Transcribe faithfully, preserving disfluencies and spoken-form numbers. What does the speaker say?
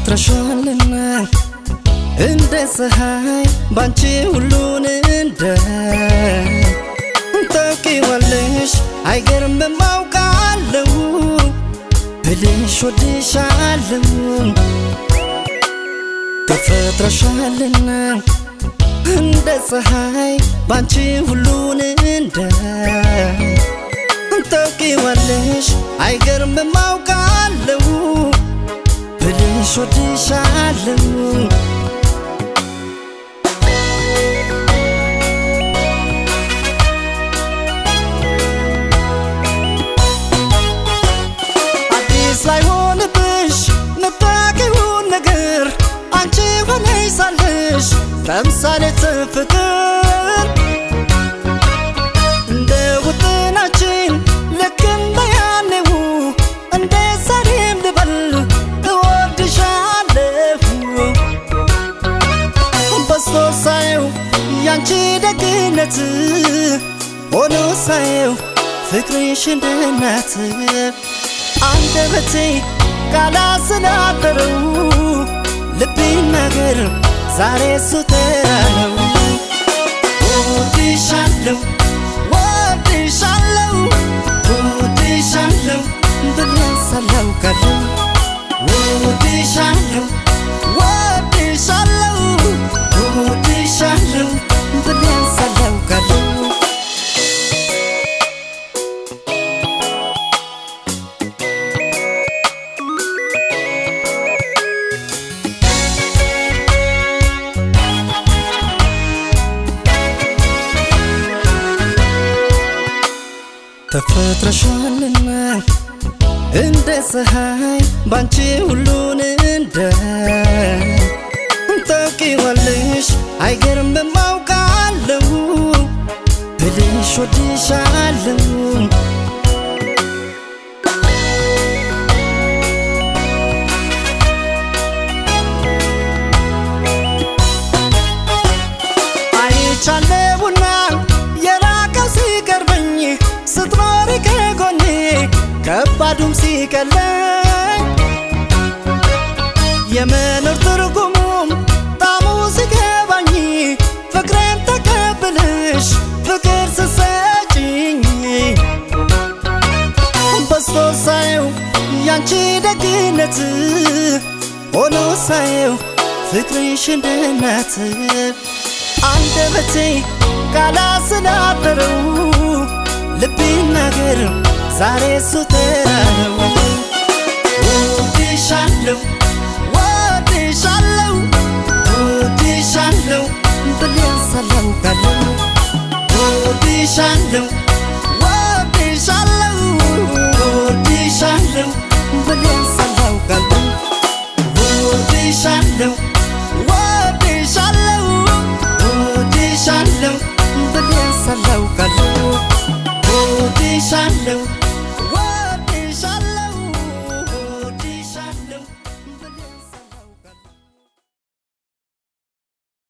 ተፈጥረሻልና እንደ ፀሐይ ባንቺ ሁሉን እንደ ታውቂዋለሽ አይገርምም አውቃለሁ ብልሽ ወድሻለሁ ተፈጥረሻልና እንደ ፀሐይ ባንቺ ሁሉን እንደ ታውቂዋለሽ አይገርምም አውቃለሁ ብልሽ ወድሻለሁ አዲስ ላይሆንብሽ ምታውቂውን ነገር አንቺ ሆነሽ ሳለሽ ተምሳሌተ ፍቅር እንደ ውጥናችን ልክ እንደ ያኔው እንደ ዛሬም ልበል እወድሻለሁ በስቶ ሳየው ያንቺ ደግነት ሆኖ ሳየው ፍቅርሽ እንደ እናት አንደበቴ ካላሰናበረው ልቤ ነገር ዛሬ እሱ ተራ ነው ወድሻለሁ ወድሻለሁ ወድሻለሁ ብለሳለሁ ካለው ወድሻለሁ ወድሻለሁ ወድሻለሁ ብለሳለሁ ካለው ተፈጥረሻልና እንደ ፀሐይ ባንቺ ሁሉን እንደ ታውቂዋለሽ አይገርምም አውቃለሁ ብልሽ ወድሻለሁ አይቻለሁና የራቀው ሲቀርበኝ ስትኖሪ ከጎኔ ከባዱም ሲቀለኝ የመኖር ትርጉሙም ጣሙ ሲገባኝ ፍቅሬን ተቀብለሽ ፍቅር ስሰጪኝ በስቶ ሳየው ያንቺ ደግነት ሆኖ ሳየው ፍቅርሽ እንደ እናት አንደበቴ ካላሰናበረው ልቤ ነገር ዛሬ እሱ ተራ ነው ወድሻለሁ